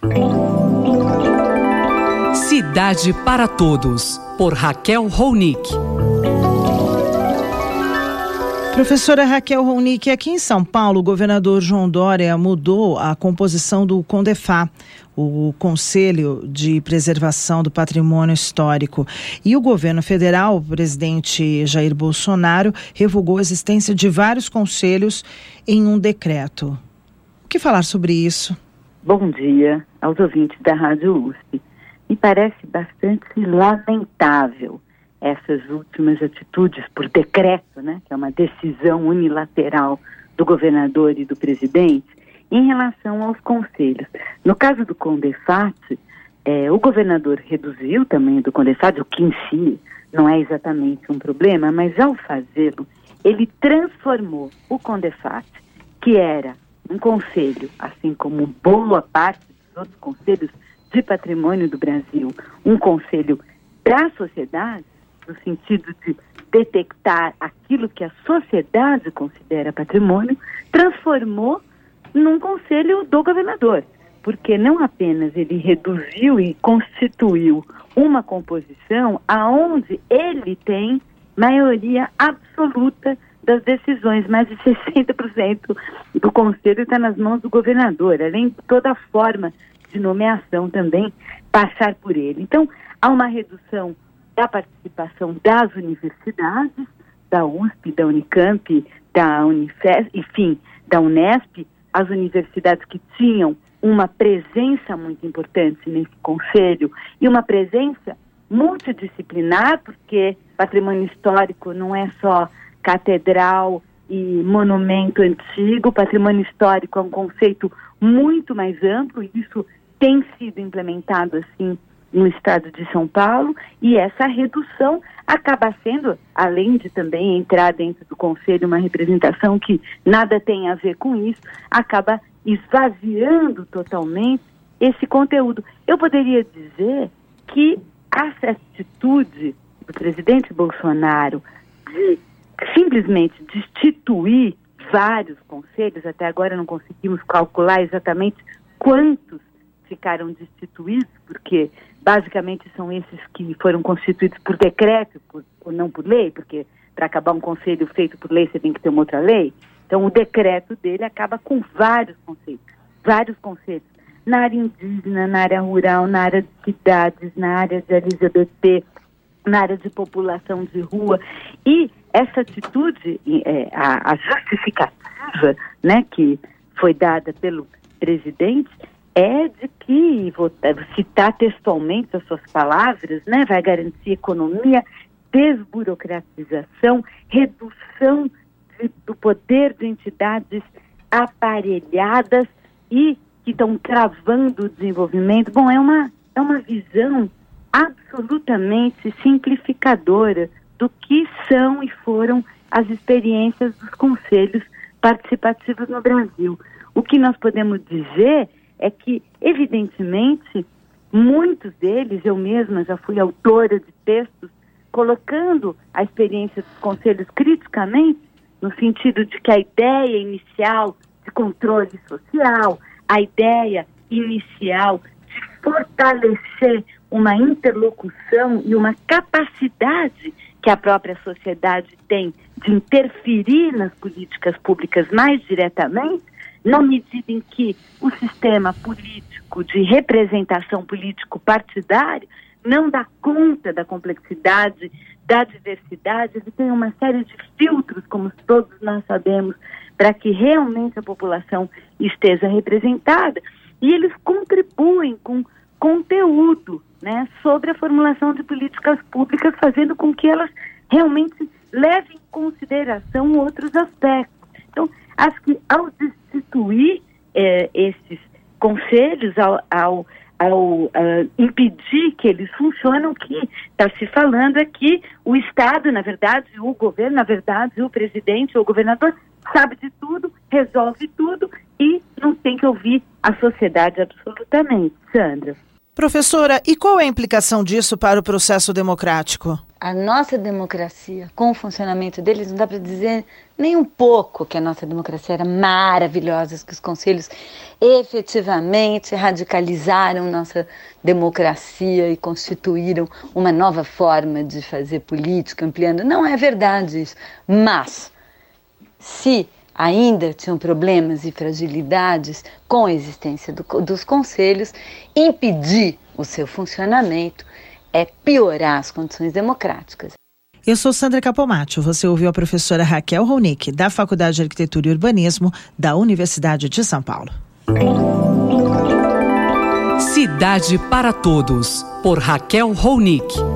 Cidade para Todos, por Raquel Ronick. Professora Raquel Ronick, aqui em São Paulo, o governador João Dória mudou a composição do CONDEFAH, o Conselho de Preservação do Patrimônio Histórico. E o governo federal, o presidente Jair Bolsonaro, revogou a existência de vários conselhos em um decreto. O que falar sobre isso? Bom dia aos ouvintes da Rádio USP. Me parece bastante lamentável essas últimas atitudes por decreto, né, que é uma decisão unilateral do governador e do presidente, em relação aos conselhos. No caso do CONDEFAT, o governador reduziu o tamanho do CONDEFAT, o que em si não é exatamente um problema, mas ao fazê-lo, ele transformou o CONDEFAT, que era um conselho, assim como boa parte dos outros conselhos de patrimônio do Brasil, um conselho da sociedade, no sentido de detectar aquilo que a sociedade considera patrimônio, transformou num conselho do governador, porque não apenas ele reduziu e constituiu uma composição aonde ele tem maioria absoluta das decisões, mais de 60% do conselho está nas mãos do governador, além de toda a forma de nomeação também passar por ele. Então, há uma redução da participação das universidades, da USP, da Unicamp, da Unifesp, enfim, da Unesp, as universidades que tinham uma presença muito importante nesse conselho e uma presença multidisciplinar, porque patrimônio histórico não é só catedral e monumento antigo, patrimônio histórico é um conceito muito mais amplo e isso tem sido implementado assim no estado de São Paulo, e essa redução acaba sendo, além de também entrar dentro do conselho uma representação que nada tem a ver com isso, acaba esvaziando totalmente esse conteúdo. Eu poderia dizer que essa atitude do presidente Bolsonaro de simplesmente destituir vários conselhos, até agora não conseguimos calcular exatamente quantos ficaram destituídos, porque basicamente são esses que foram constituídos por decreto, ou não por lei, porque para acabar um conselho feito por lei você tem que ter uma outra lei. Então o decreto dele acaba com vários conselhos, na área indígena, na área rural, na área de cidades, na área de LGBT, na área de população de rua. E essa atitude, a justificativa, né, que foi dada pelo presidente, é de que, vou citar textualmente as suas palavras, né, vai garantir economia, desburocratização, redução do poder de entidades aparelhadas e que estão travando o desenvolvimento. Bom, é uma visão absolutamente simplificadora do que são e foram as experiências dos conselhos participativos no Brasil. O que nós podemos dizer é que, evidentemente, muitos deles, eu mesma já fui autora de textos, colocando a experiência dos conselhos criticamente, no sentido de que a ideia inicial de controle social, a ideia inicial de fortalecer uma interlocução e uma capacidade que a própria sociedade tem de interferir nas políticas públicas mais diretamente, na medida em que o sistema político de representação político-partidário não dá conta da complexidade, da diversidade, ele tem uma série de filtros, como todos nós sabemos, para que realmente a população esteja representada, e eles contribuem com conteúdo, né, sobre a formulação de políticas públicas, fazendo com que elas realmente levem em consideração outros aspectos. Então, acho que ao destituir esses conselhos, ao impedir que eles funcionem, o que está se falando é que o Estado, na verdade, o governo, na verdade, o presidente ou o governador sabe de tudo, resolve tudo e não tem que ouvir a sociedade absolutamente. Sandra. Professora, e qual é a implicação disso para o processo democrático? a nossa democracia, com o funcionamento deles, não dá para dizer nem um pouco que a nossa democracia era maravilhosa, que os conselhos efetivamente radicalizaram nossa democracia e constituíram uma nova forma de fazer política, ampliando. Não é verdade isso. Mas, se ainda tinham problemas e fragilidades com a existência dos conselhos, impedir o seu funcionamento é piorar as condições democráticas. Eu sou Sandra Capomatto, você ouviu a professora Raquel Ronick, da Faculdade de Arquitetura e Urbanismo da Universidade de São Paulo. Cidade para Todos, por Raquel Ronick.